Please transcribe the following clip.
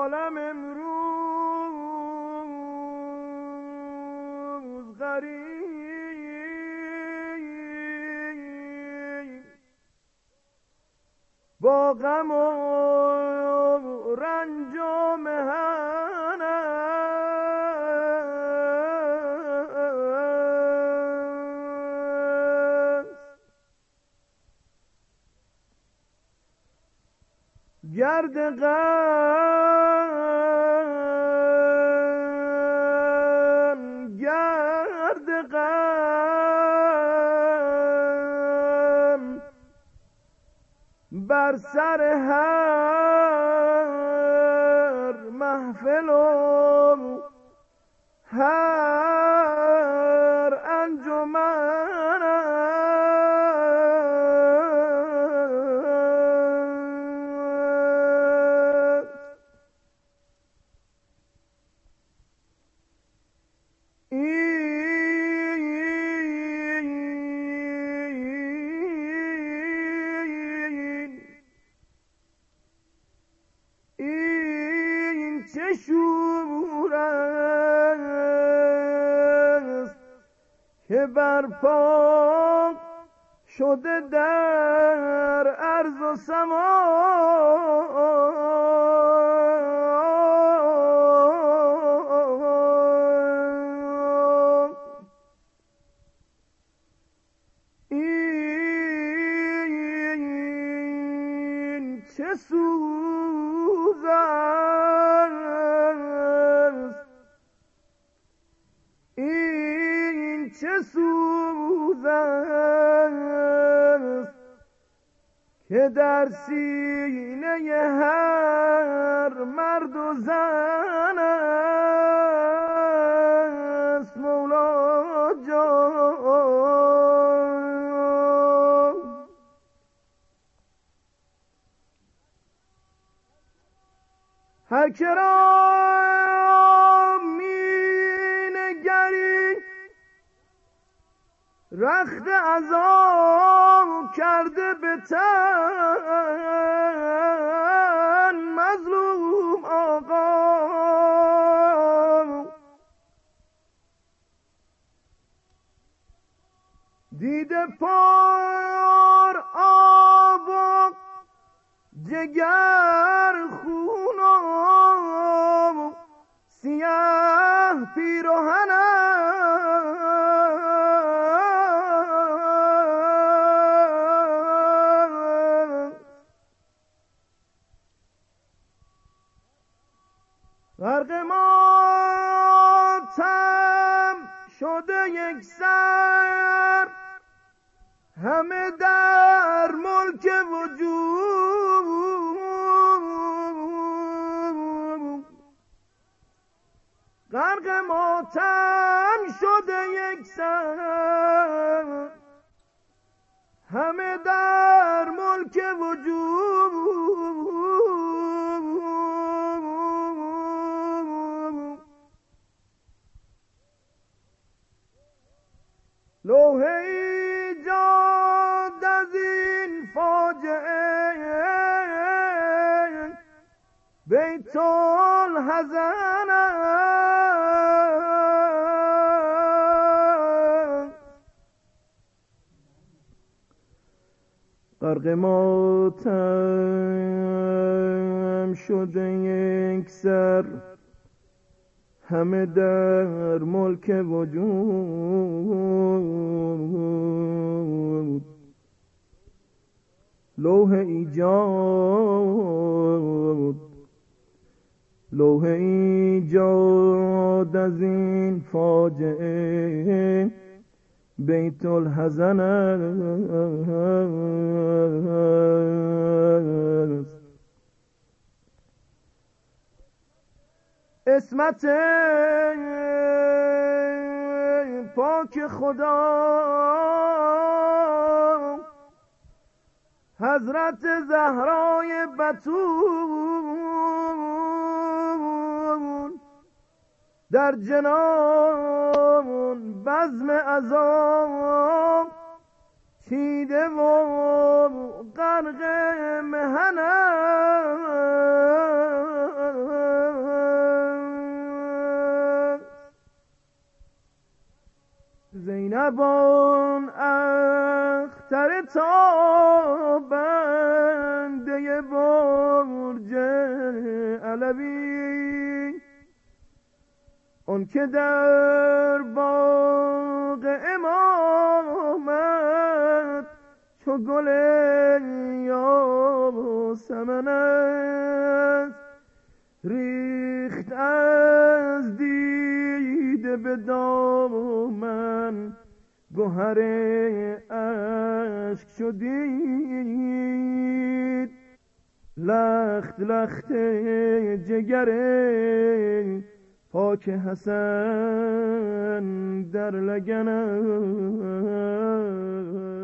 عالم امروز غریب با غم و رنج و محن است. گرد غم بر سر هر محفل و هر انجمن است. این چه شور است که برپا شده در عرض و سما. این چه سوز است، این چه سوز است که در سینه هر مرد و زن است. مولا جان هر که را می نگری رخت عذاب کرده به تن مظلوم آقا. دیده پار آب و جگر خون و سیاه پیراهن است. غرق ماتم شده یک سر همه در ملک وجود. غرق ماتم شده یک سر همه در ملک وجود. لوح ایجاد از این فاجعه بیت الحزن است. غرق ماتم شده یک سر همه در ملک وجود. لوح ایجاد از این فاجعه بیت الحزن است. عصمت پاک خدا حضرت زهرای بتول در جنان بزم عذاب چیده و غرق محن زبان اختر تا بنده برج علوی، اون که در باغ امامت چو گل یاسمن است، ریخت از دیده به دامن گوهر اشک شدید. لخت لخت جگر پاک حسن در لگن